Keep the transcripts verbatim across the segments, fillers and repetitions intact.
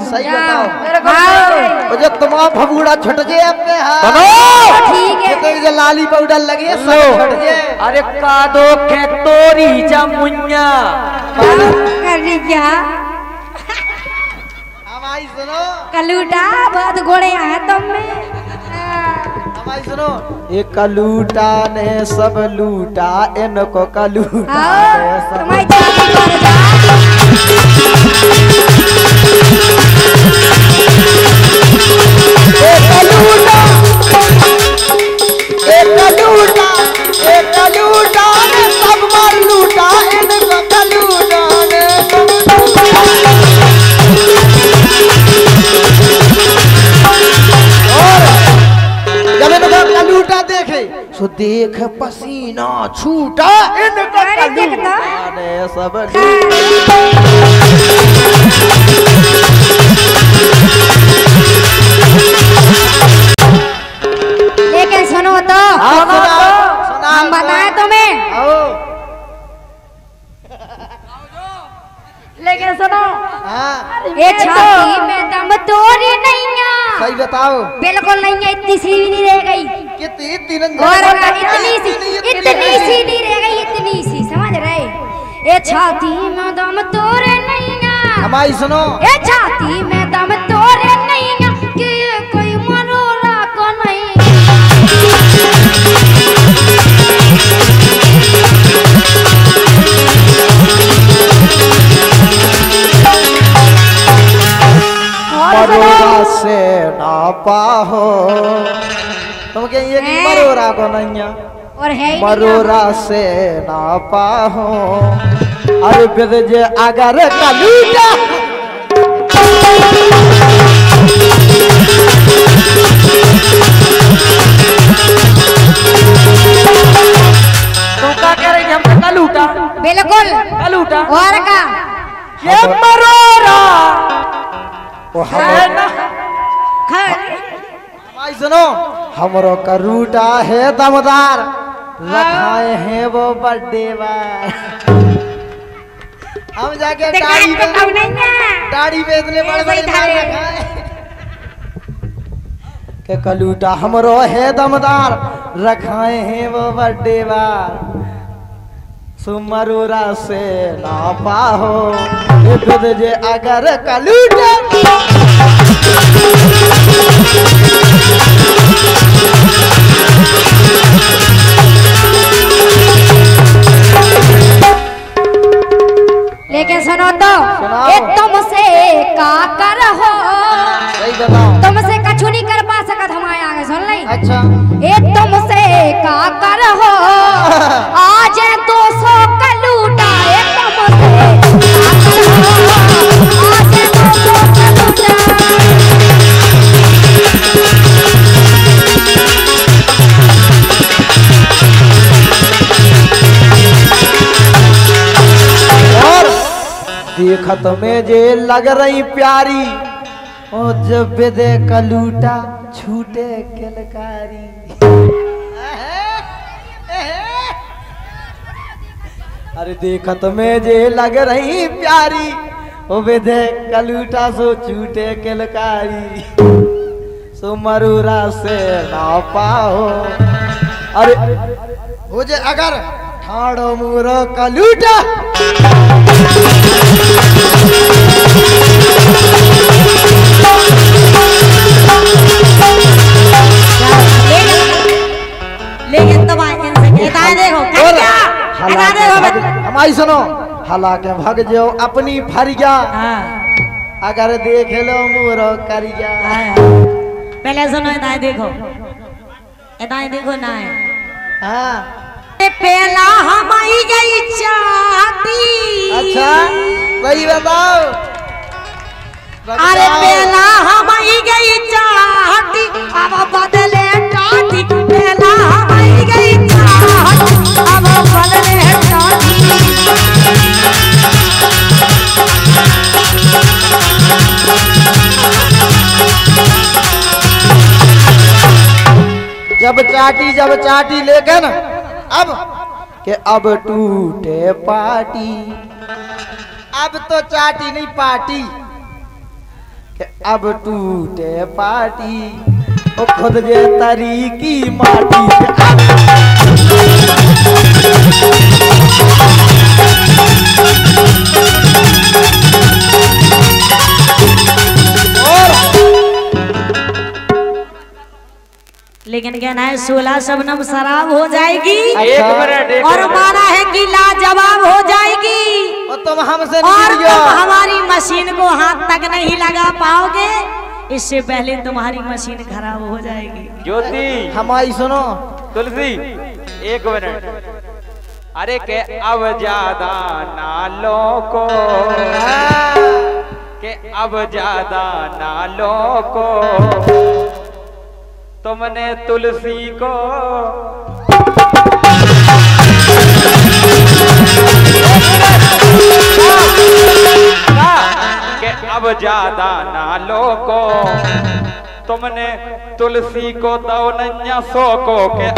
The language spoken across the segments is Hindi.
सही बताओ हाँ। वो जो तुम्हारा भबूड़ा छुट जे अपने हाथ ठीक है तो जो लाली पाउडर लगे सब छुट जे अरे कादो के तोरी जमुन्या कर रही क्या हमारी सुनो कलूटा बहुत घोड़े हैं तुम में हमारी सुनो ये कलूटा ने सब लूटा इनको कलूटा ने हाँ सब तुम्हारी चाची मर जा ए कलूटा ए कलूटा ए कलूटा ने सब मार लूटा इनको कलूटा ने और जब इनको कलूटा देखे सो देख पसीना छूटा इनको अरे देखता। कलूटा ने सब लूटा लेकिन सुनो तो हाँ, सुनाओ, सुनाओ, हम बताएं तुम्हें आओ लेकिन सुनो हाँ ये छाती में दम तोड़ी नहीं है सही बताओ बिल्कुल नहीं है इतनी सी भी नहीं रह गई कितनी तिरंगा और अगर इतनी सी इतनी सी नहीं रह गई इतनी सी समझ रहे ये छाती में दम तोड़े नहीं है हमारी सुनो ये छाती में दम तोड़े नहीं है कि ये कोई मनोरा को नहीं मरोरा से ना पाहो तुम कहेंगे कि हैं? मरोरा को नहीं है और है ही नहीं मरोरा से ना पाहो अरे बिद जे अगर कलूटा तो क्या कह रही थी हमको कलूटा बिल्कुल कलूटा और का ये मरोरा ओ है हम ना हमारी सुनो हमरो करूटा है दमदार रखाए हैं वो बर्थडे बार हम जाके दाढ़ी दुकान पे पे कौन नहीं है दाढ़ी बेचने बड़े बड़े ऐसे ही मार था रखाए के कलूटा हमरो है दमदार रखाए हैं वो बर्थडे बार सुमरोरा से ना पाहो ये खुद जे अगर कलूटा लेकिन सुनो तो सुनाओ। ये तुमसे का कर हो सही बताओ तुमसे कछु नहीं कर पा सकत हमारे आगे सुन ली अच्छा ये तुमसे का कर हो आज दो सौ कलूटा ये तुमसे का कर हो आज दो सौ कलूटा और देखत में जे लग रही प्यारी ओ जब दे कलूटा छूटे किलकारी अरे देखत में जे लग रही प्यारी ओ बेदे कलूटा सो छूटे किलकारी सो मरूरा से ना पाओ अरे हो जे अगर ठाड़ो मुरो कलूटा लेकिन तुम इधर देखो क्या इधर देखो हमारी सुनो हालांकि भग जाओ अपनी फरिया अगर देख लो मुरो करिया पहले सुनो इधर देखो इधर देखो ना हाँ पहला हमारी गई चाहती अच्छा सही बताओ अरे पहला हमारी गई चाहती अब बदले चाहती पहला हमारी गई चाहती अब बदले चाहती जब चाटी जब चाटी लेकिन अब के अब टूटे पार्टी अब तो चाटी नहीं पार्टी कि अब टूटे पार्टी ओ खुद जे तरी की माटी लेकिन कहना है सोलह शबनम शराब हो जाएगी। एक मिनट एक और मिनट। माना है कि लाजवाब हो जाएगी और तुम हमसे और नहीं तुम हमारी मशीन को हाथ तक नहीं लगा पाओगे, इससे पहले तुम्हारी मशीन खराब हो जाएगी। ज्योति हमारी सुनो तुलसी एक मिनट। अरे के अब ज्यादा नालों को के अब ज्यादा नालों को तुमने तुलसी को के अब ज्यादा नालों को तुमने तुलसी को दो नन्या सो को के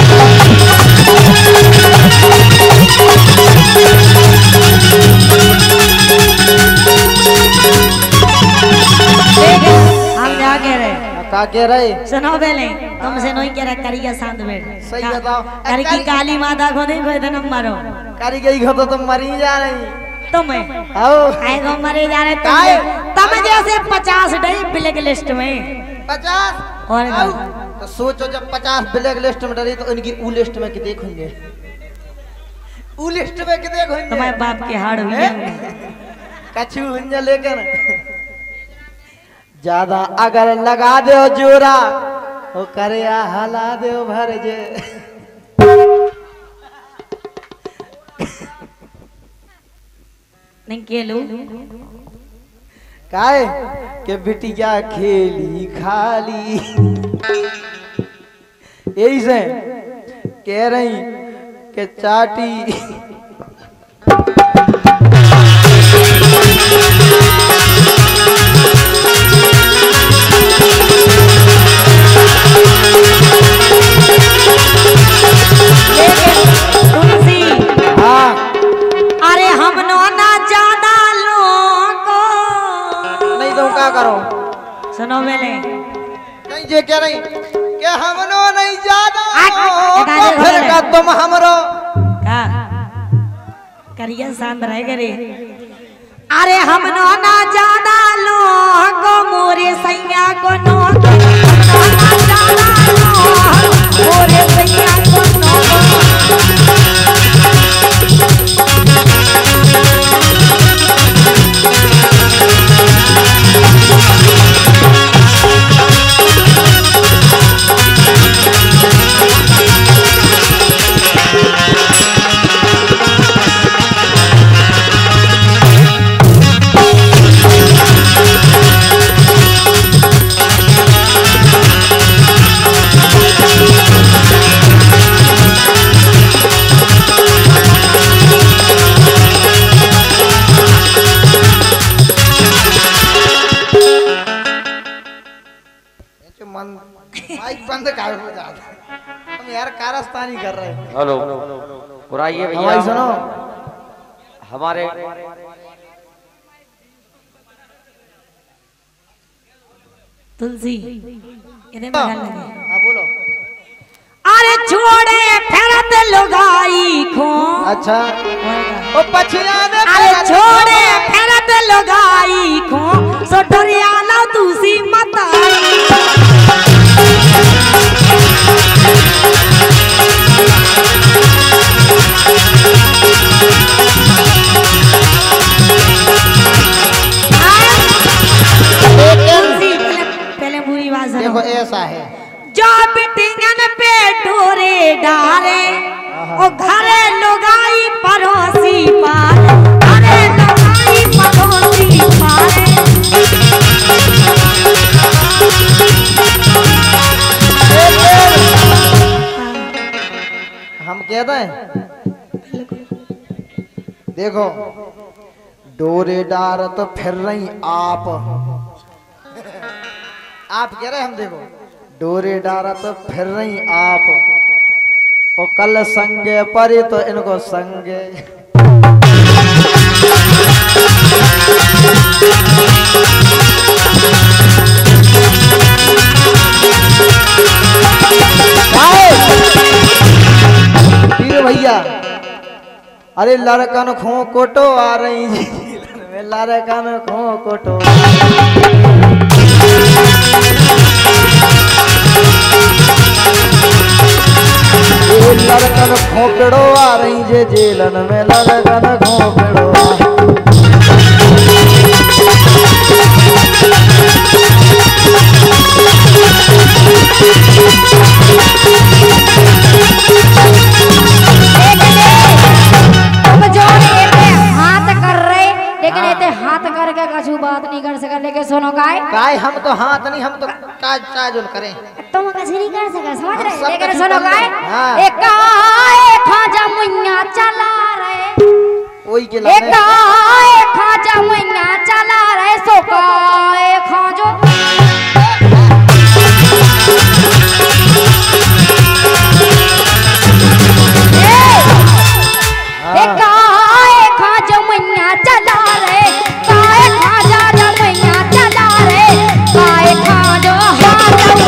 हम जा कह रहे का कह रहे सुनो पहले तुमसे नहीं कह रहा करिया शांत बैठ। सही बताओ। कर की काली माता को नहीं कोई दिन मारो करी गई हो तो तुम मरी जा रही तुम्हें आओ आएगो मरे जा रहे काहे? तुम तुम जैसे पचास डे ब्लैक लिस्ट में पचास और आओ। तो सोचो जब पचास ब्लैक लिस्ट में डरी तो उनकी ऊ लिस्ट में कितने होंगे ऊ लिस्ट में कितने होंगे तुम्हारे बाप के हाड़ हुई कछु होंगे लेकिन ज्यादा अगर लगा दो जोरा वो करे हला दो भर जे नहीं केलू काहे के बिटिया खेली खाली यही से कह रही के चाटी तुलसी हाँ अरे हम नो ना ज्यादा लोगो नहीं तो क्या करो सुनो पहले नहीं जे कह रही के हमनो नहीं ज्यादा आठ, तो इधर फिर इधर। का तुम हमरो का करिया शांत रह करे अरे हम नो ना ज्यादा लोगो मोरे सैया को नो ना ज्यादा लोगो मोरे सैया को नो माइक बंद कर हो जाता हम यार कारस्तानी कर रहे हैं हेलो बुराइए हमारी भैया सुनो हमारे तुलसी इधर मगल लगे हाँ बोलो अरे छोड़े फेरत लुगाई खो अच्छा ओ पछिया में अरे छोड़े फेरत लुगाई खो सो डरिया ना दूसी मताई तुलसी पहले पहले बुरी बात सुनो देखो ऐसा है जो बिटिंगन पे डोरे डाले ओ घरे लुगाई पड़ोसी पार घरे लुगाई पड़ोसी पार हम कहते हैं देखो डोरे डार तो फिर रही आप आप कह रहे हम देखो डोरे डारा तो फिर रही आप और कल संगे परे तो इनको संगे अरे लड़कन खो कोटो आ रही झीलन में, लड़कन खो कोटो। ये लड़कन खोपड़ो आ रही जे जेलन में, लड़कन खोपड़ो। लेकिन ये हाथ करके कछु बात नहीं कर सका। लेकिन सुनो काय काय हम तो हाथ नहीं, हम तो काज काजुल करें, तुम कुछ नहीं कर सका, समझ रहे? सब लेकिन कुछ सुनो कर काय लें। हाँ। एक काय खाजा मुइया चला रहे, वही के एक लाने काय खाजा मुइया चला रहे, सो काय खाजो एक काय खाजा मुइया चला रहे, काय खाजा मुइया चला रहे, काय खाजो हाथ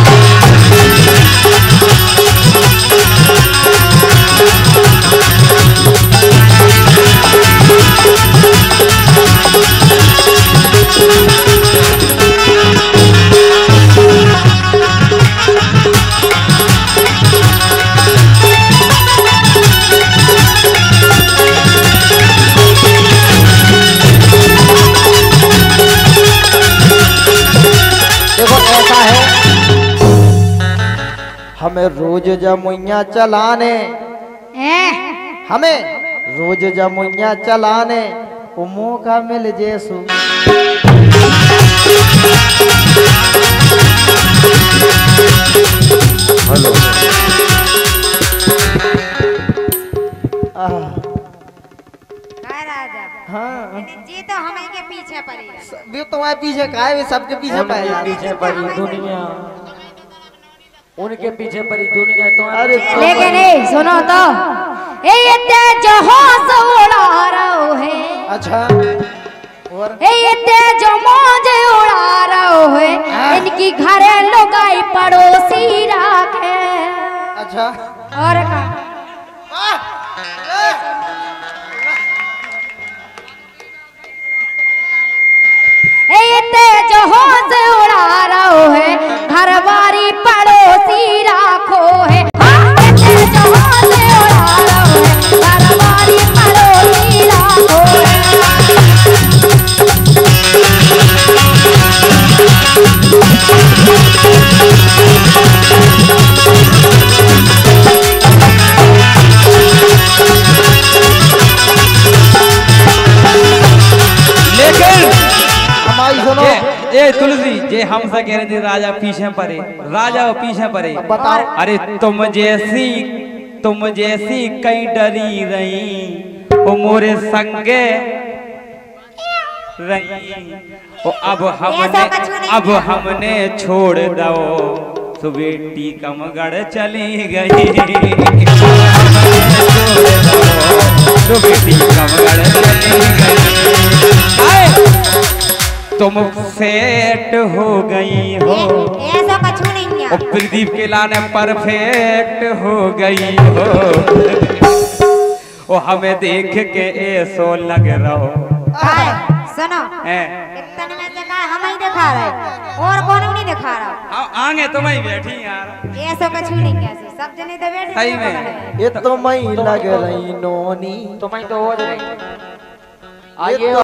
हमें रोज जमुइया चलाने, हमें रोज जमुइया चलाने वो मौका मिल जैसू। हेलो हाँ जी तो हम के पीछे पड़ी भी तुम्हारे पीछे का है, सबके पीछे पड़े, पीछे पड़ी दुनिया, उनके पीछे पड़ी दुनिया। तो अरे लेकिन नहीं सुनो तो ये तेज होश उड़ा रहो है, अच्छा और ये तेज मौज उड़ा रहो है, इनकी घरे लुगाई पड़ोसी राखे। अच्छा और का ये तेज होश उड़ा रहो है, घर बारी पड़ोसी राखो है। हाँ, ये तेज होश उड़ा रहो है, घर बारी पड़ोसी राखो है। लेकिन हमारी सुनो ये ये तुलसी जे हमसे कह रही थी राजा पीछे पड़े, राजा वो पीछे पड़े। बताओ। अरे तुम जैसी तुम जैसी कई डरी रही वो मोरे संगे रही, वो अब हमने अब हमने छोड़ दो तो बेटी कमगढ़ चली गई। तो बेटी कमगढ़ चली गई। आए, तुम सेट हो गई हो, ऐसा कुछ नहीं है। और प्रदीप के लाने परफेक्ट हो गई हो। वो हमें देख के ऐसो लग रहो। सुनो इतने में से का हम ही दिखा रहे और कौन भी नहीं दिखा रहा। आ- आगे तुम ही बैठी यार, ऐसा कुछ नहीं कैसे सब जने तो बैठे सही में। ये तो मई लग रही नोनी, तुम्हें तो हो रही ये आइए तो